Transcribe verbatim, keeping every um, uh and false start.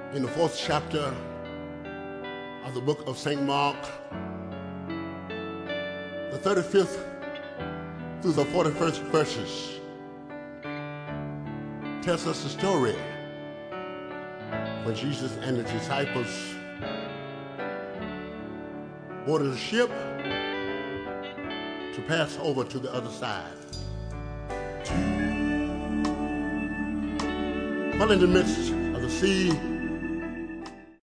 in the fourth chapter of the book of Saint Mark, the thirty-fifth through the forty-first verses, tells us the story when Jesus and the disciples boarded a ship to pass over to the other side. While in the midst of the sea,